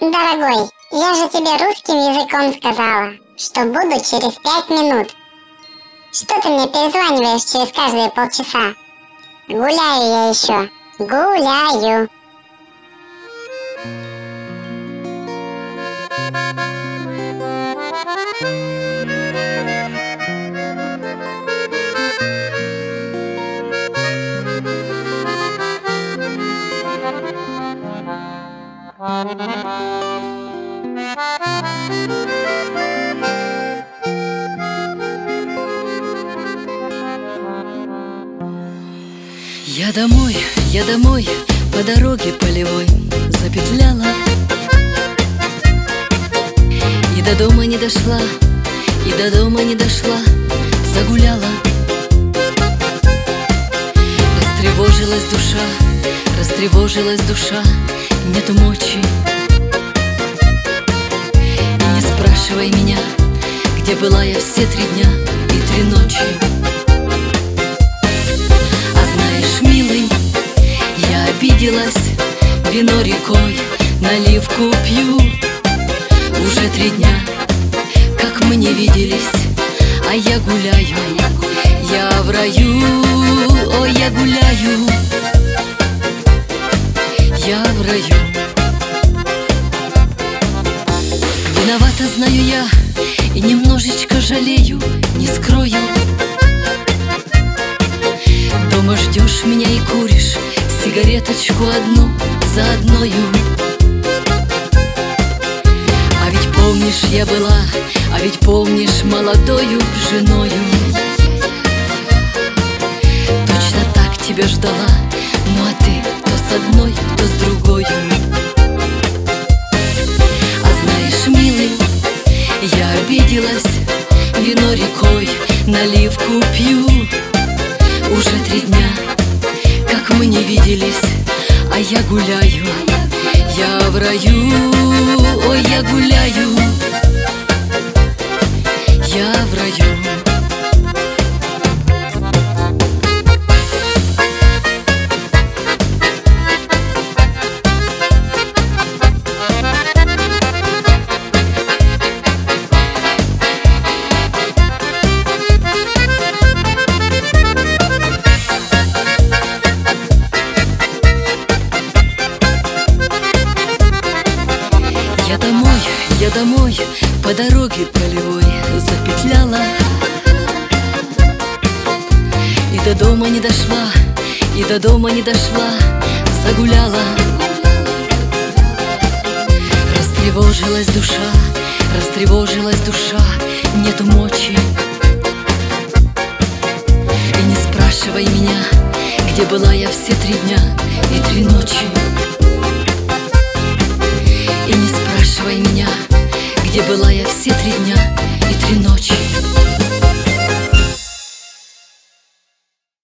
Дорогой, я же тебе русским языком сказала, что буду через 5 минут. Что ты мне перезваниваешь через каждые полчаса? Гуляю я еще. Гуляю. Я домой, по дороге полевой запетляла. И до дома не дошла, и до дома не дошла, загуляла. Растревожилась душа, нету мочи. И не спрашивай меня, где была я все 3 дня и 3 ночи. Обиделась, вино рекой, наливку пью. Уже 3 дня, как мы не виделись, а я гуляю, я в раю, ой, я гуляю, я в раю. Виновата, знаю я, и немножечко жалею, не скрою. Дома ждешь меня и куришь сигареточку одну за одною. А ведь помнишь, я была, а ведь помнишь, молодою женою. Точно так тебя ждала, ну а ты то с одной, то с другою. А знаешь, милый, я обиделась, вино рекой, наливку пью. Уже 3 дня, как мы не виделись, а я гуляю, я в раю, ой, я гуляю, я в раю. Я домой, по дороге полевой запетляла. И до дома не дошла, и до дома не дошла, загуляла. Растревожилась душа, нету мочи. И не спрашивай меня, где была я все 3 дня и 3 ночи. И не спрашивай меня, где была я все 3 дня